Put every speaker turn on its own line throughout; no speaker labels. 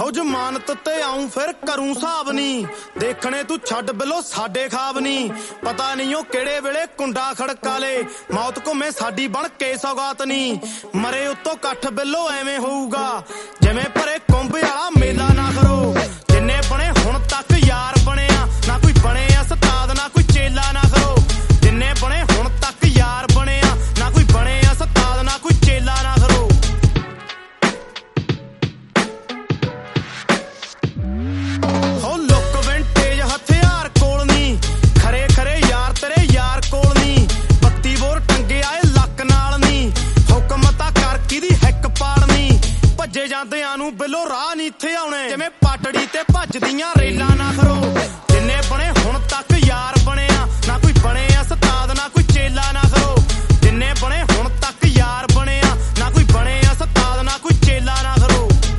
हो जमानत ते आऊं फिर करूं हिसाब नी देखने तू छड्ड बिलो साडे खाब नी पता नहीं ओ केड़े वेले कुंडा खड़का ले मौत घुमे साडी बन के सौगात नी मरे उत्तों कट्ठ बिलो एवें होऊगा जिवें भरे कुंभ वाला मेला ना करो जिन्ने बने हुण तक यार बनिया ना कोई बने उस्ताद ना कोई चेला ना करो जिन्ने बने हुण तक यार बनिया ना कोई बने उस्ताद ना कोई चेला ना करो हो लुक विंटेज हथियार कोल नी खरे खरे यार तेरे यार कोल नी 32 बोर टंगे आए लक नाल नी हुक्म तां कर किदी हिक पाड़नी भज्जे जांदियां नूं बिलो राह नी इत्थे आउणे जिवें पाटड़ी ते भजदियां रेलां ना करो जिन्ने बने हुण तक यार बनिया ना कोई बने उस्ताद ना कोई चेला ना करो जिन्ने बने हुण तक यार बनिया ना कोई बने उस्ताद ना कोई चेला ना करो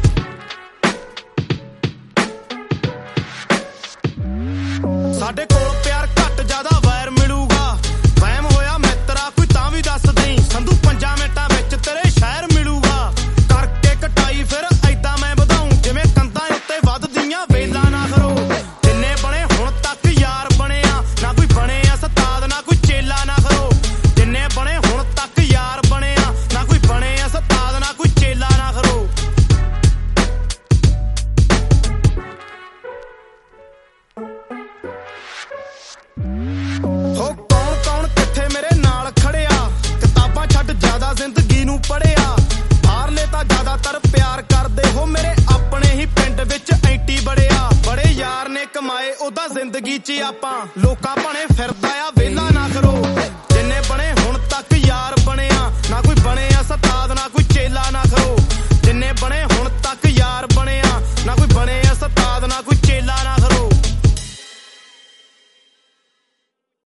साडे कोल प्यार घट ज्यादा वैर मिलूगा वहम होया मित्रा कोई तां भी दस दई संधू 5 मिंटां विच तेरे शहर मिलूगा करके कटाई फिर ऐदां मैं वधाऊं जिवें कंधां उत्ते वधदियां वेलां ना करो जिन्ने बने हुण तक यार बनिया ना कोई बने उस्ताद ना कोई चेला ना करो जिन्ने बने हुण तक यार बनिया ना कोई बने उस्ताद ना कोई चेला ना करो हो कौन कौन किथे मेरे नाल खड़िया किताबां छड्ड ज्यादा जिंदगी नूं पढ़िया बाहरले तां ज्यादातर प्यार करदे हो मेरे अपने ही पिंड विच ऐंटी बड़िया बड़े यार ने कमाए ओदा जिंदगी च आपां लोकां भाणे फिरदा आ वेला ना करो जिन्ने बने